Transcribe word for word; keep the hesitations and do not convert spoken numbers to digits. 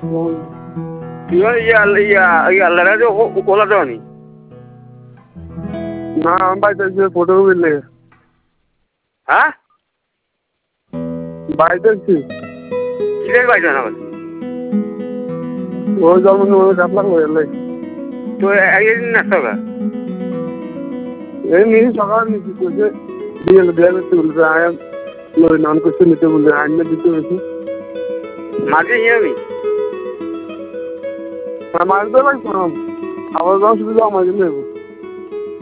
ইয়া ইয়া ইয়া ইয়া লড়াই ওলা তো নি না আমি বাইতে যে ফটো উঠলে হ্যাঁ বাইতেছি কিরে বাইতে না ওই জন্ম ওই কাপলা হইলে তো একদিন নাস্তা কর এই নিয়ে সকাল নিচে কইছে দিয়ে দিয়ে তুলতে আয় লই নাম করতে নিতে বলে আইনে দিতে হয়েছে মাঝে যাবি আমার তো লাগছে আবার যাও শুধু আমার জন্য